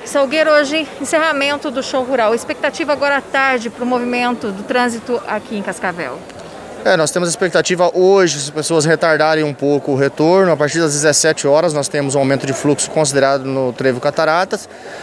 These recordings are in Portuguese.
Salgueiro, hoje, encerramento do show rural. Expectativa agora à tarde para o movimento do trânsito aqui em Cascavel. Nós temos a expectativa hoje, se as pessoas retardarem um pouco o retorno, a partir das 17 horas nós temos um aumento de fluxo considerado no Trevo Cataratas,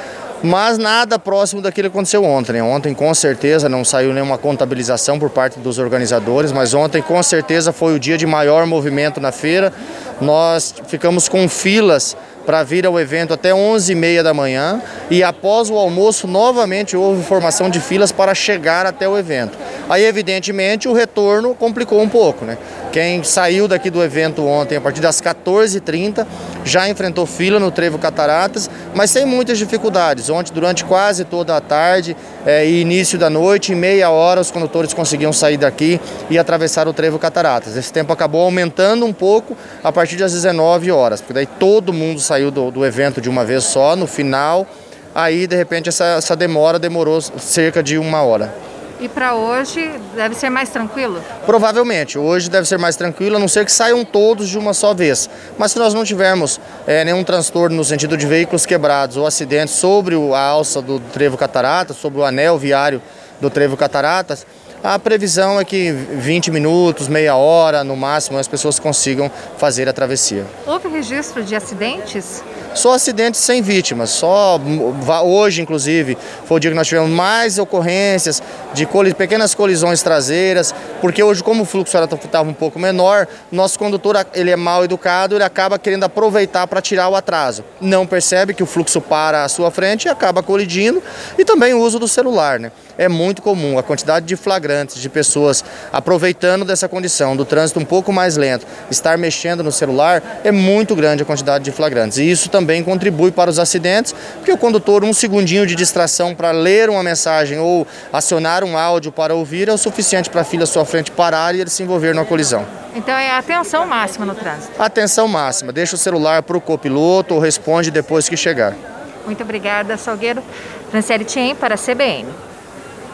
mas nada próximo daquilo que aconteceu ontem. Ontem, com certeza, não saiu nenhuma contabilização por parte dos organizadores, mas ontem, com certeza, foi o dia de maior movimento na feira. Nós ficamos com filas para vir ao evento até 11h30 da manhã e após o almoço novamente houve formação de filas para chegar até o evento. Aí evidentemente o retorno complicou um pouco, né? Quem saiu daqui do evento ontem a partir das 14h30 já enfrentou fila no Trevo Cataratas, mas sem muitas dificuldades. Ontem durante quase toda a tarde e início da noite, em meia hora os condutores conseguiam sair daqui e atravessar o Trevo Cataratas. Esse tempo acabou aumentando um pouco a partir das 19 horas, porque daí todo mundo saiu do evento de uma vez só, no final, aí de repente essa demora demorou cerca de 1 hora. E para hoje deve ser mais tranquilo? Provavelmente, hoje deve ser mais tranquilo, a não ser que saiam todos de uma só vez. Mas se nós não tivermos nenhum transtorno no sentido de veículos quebrados ou acidentes sobre a alça do Trevo Cataratas, sobre o anel viário do Trevo Cataratas, a previsão é que 20 minutos, meia hora, no máximo, as pessoas consigam fazer a travessia. Houve registro de acidentes? Só acidentes sem vítimas, só hoje inclusive foi o dia que nós tivemos mais ocorrências de pequenas colisões traseiras, porque hoje como o fluxo estava um pouco menor, nosso condutor ele é mal educado, ele acaba querendo aproveitar para tirar o atraso. Não percebe que o fluxo para à sua frente e acaba colidindo, e também o uso do celular, né? É muito comum a quantidade de flagrantes, de pessoas aproveitando dessa condição, do trânsito um pouco mais lento, estar mexendo no celular, é muito grande a quantidade de flagrantes. E isso também contribui para os acidentes, porque o condutor, um segundinho de distração para ler uma mensagem ou acionar um áudio para ouvir é o suficiente para a fila à sua frente parar e ele se envolver numa colisão. Então é atenção máxima no trânsito? Atenção máxima, deixa o celular para o copiloto ou responde depois que chegar. Muito obrigada, Salgueiro. Franciele Tien para a CBN.